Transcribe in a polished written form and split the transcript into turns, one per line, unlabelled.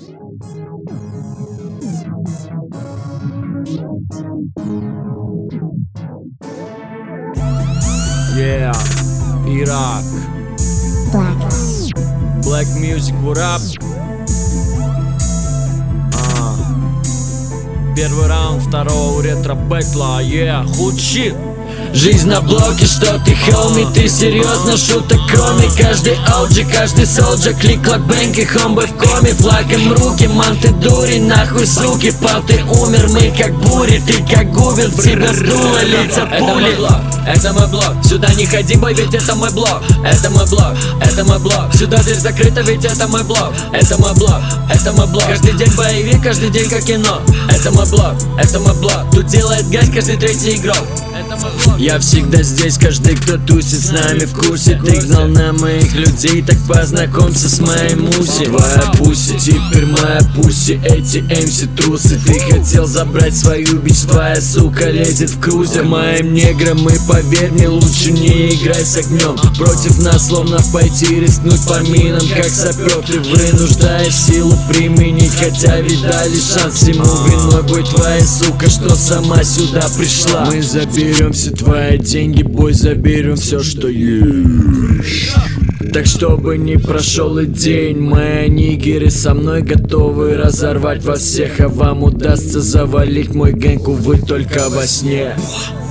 Yeah, Ирак. Black Music, what up? Первый раунд второго ретро-бэтла, yeah, худшит.
Жизнь на блоке, что ты, хоми, ты серьезно, шуток кроме. Каждый OG, каждый солджа, клик-клак, бэнк и хомбой в коме. Флагом руки, ман, ты дури, нахуй, суки. Пал, ты умер, мы как бури, ты как губер, тебя сдуло, лица пули. Это мой блок, сюда не ходи, бой, ведь это мой блок. Это мой блок, это мой блок. Сюда дверь закрыта, ведь это мой блок. Это мой блок, это мой блок. Каждый день боевик, каждый день как кино. Это мой блок, это мой блок. Тут делает газ каждый третий игрок. Я всегда здесь, каждый, кто тусит с нами в курсе. Ты гнал на моих людей, так познакомься с моей муси. Твоя пуси, теперь моя пуси, эти MC тусы. Ты хотел забрать свою бич, твоя сука лезет в крузер. Моим неграм и поверь мне, лучше не играй с огнем. Против нас словно пойти рискнуть по минам, как сапер. Ты вынуждаешь силу применить, хотя видали шанс. Всему виной бой твоя сука, что сама сюда пришла. Мы заберем все твои деньги, бой, заберем все, что есть. Так чтобы не прошел и день, мои нигеры со мной готовы разорвать вас всех. А вам удастся завалить мой гэнг, увы, только во сне.